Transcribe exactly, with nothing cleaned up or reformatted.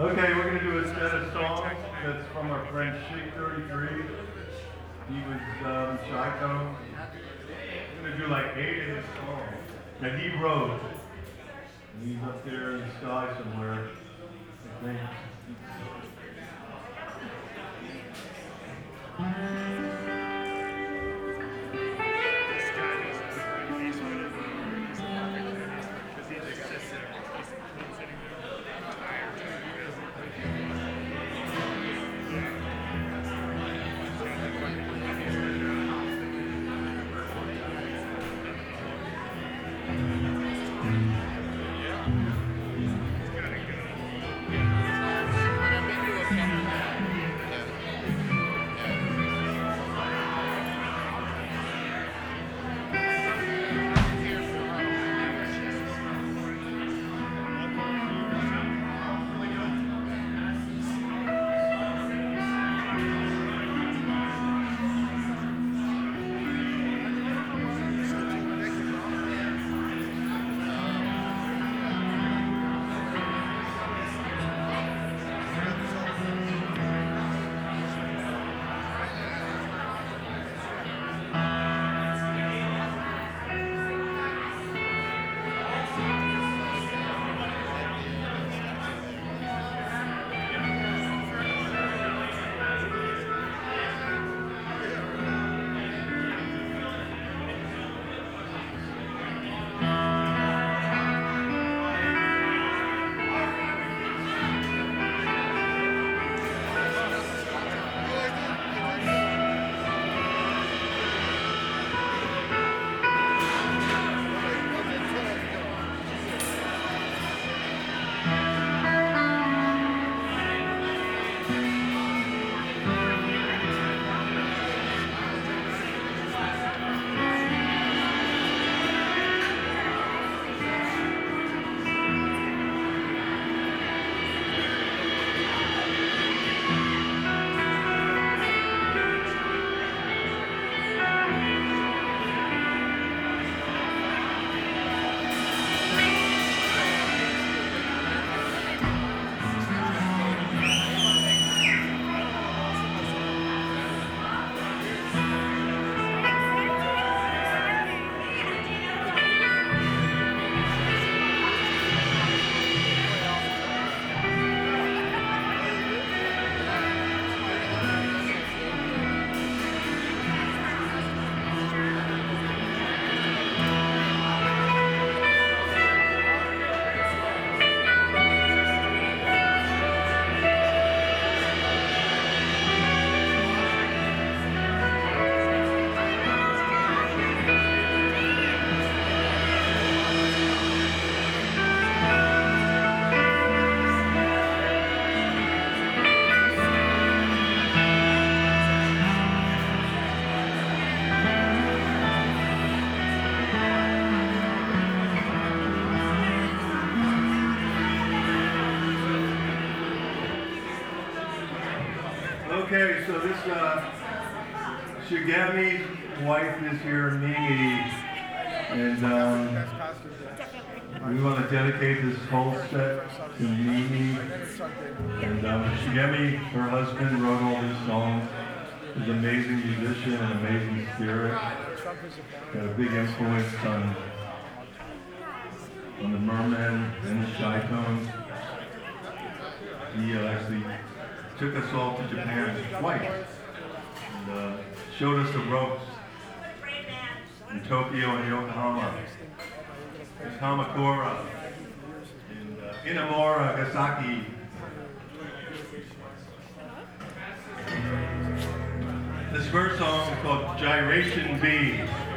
Okay, we're going to do a set of songs that's from our friend Shake thirty-three. He was um, Chi-Tone. We're going to do like eight of his songs that he wrote. And he's up there in the sky somewhere, I think. Okay, so this uh, Shigemi's wife is here, Mimi, and um, we want to dedicate this whole set to Mimi. And um, Shigemi, her husband, wrote all these songs. He's an amazing musician and amazing spirit. Got a big influence on, on the Mermen and the Chi-Tones. He uh, actually took us all to Japan twice and uh, showed us the ropes in Tokyo and Yokohama, in Kamakura, in uh, Inamura, Nagasaki. This first song is called Gyration B.